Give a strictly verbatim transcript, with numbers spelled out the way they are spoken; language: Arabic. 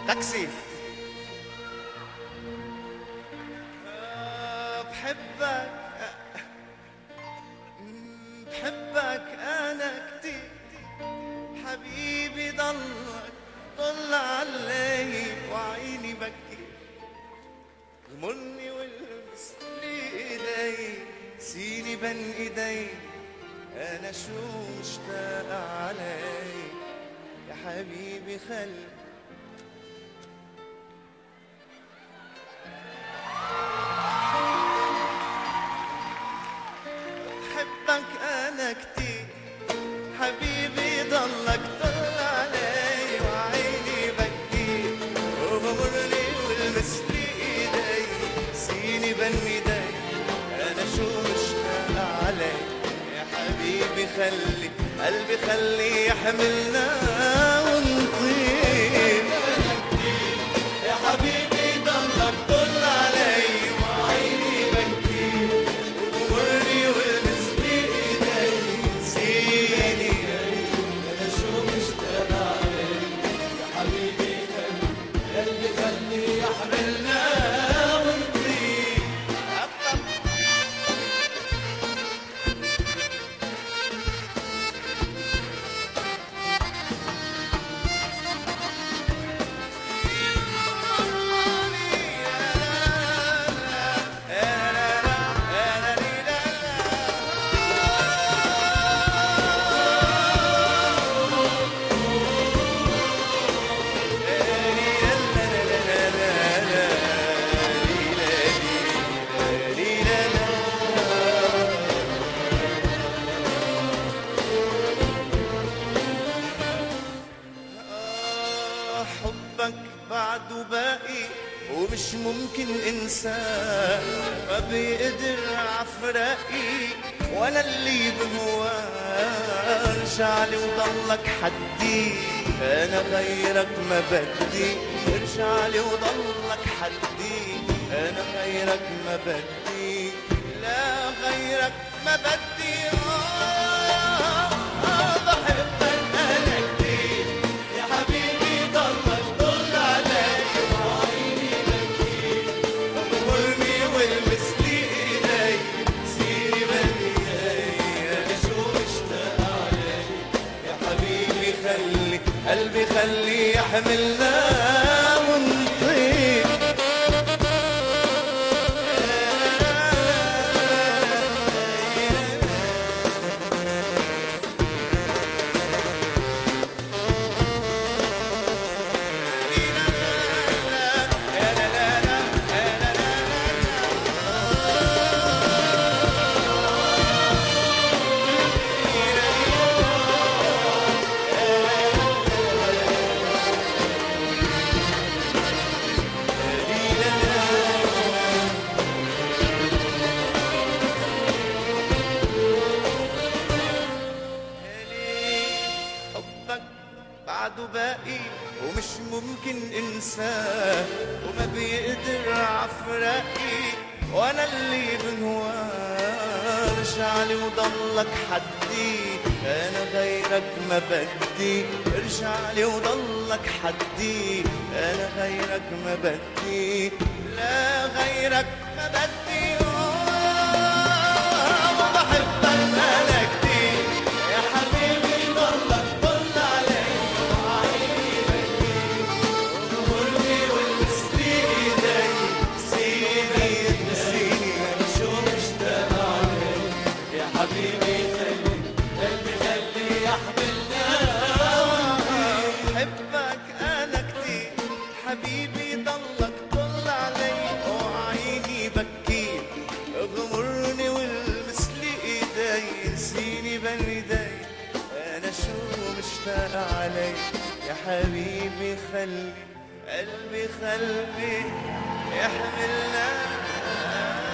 تاكسي. بحبك بحبك أنا كتير حبيبي، ضلك طل علي وعيني بكي، غمرني والمس لي ايدي، سيني بين ايدي، انا شو مشتاق علي يا حبيبي. خل بحبك انا كتير حبيبي، ضلك طل علي وعيني بكي، وغمرني والمس لي ايدي، سيني بين ايدي، انا شو مشتاق علي يا حبيبي. خلي قلبي خلي يحملنا ونطير يا حبيبي، ضلك طل علي وعيني بكي، وغمرني والمس لي ايدي، سيني انا شو مشتاق علي يا حبيبي. قلبي خلي يحملنا ونطير. حبك بعده باقي ومش ممكن انساه، ما بيقدر عفراقي وانا اللي بهواه، ارجعلي وضلك حدي، انا غيرك ما بدي، ارجعلي وضلك حدي، انا غيرك ما بدي، لا غيرك ما بدي. آه آه بحبك انا كتير يا حبيبي، ضلك طل علي وعيني بكي، غمرني والمس لي ايدي، سيني بين ايدي، انا شو مشتاق علي يا حبيبي. خلي قلبي خلي يحملنا ونطير. بعده باقي ومش ممكن انساه، وما بيقدر عفراقي وانا اللي بنواه، ارجعلي وضلك حدي، انا غيرك ما بدي، ارجعلي وضلك حدي، انا غيرك ما بدي، لا غيرك ما بدي. آه بحبك انا كتير يا حبيبي، ضلك طل علي وعيني بكي، غمرني والمس لي ايدي، سيني سيني انا شو مشتاق علي يا حبيبي. خلي قلبي خلي يحملنا. بحبك انا كتير حبيبي، ضلك طل علي وعيني بكي، غمرني والمس لي ايدي، سيني بين ايدي، انا شو مشتاق علي يا حبيبي. خلي قلبي خلي يحملنا.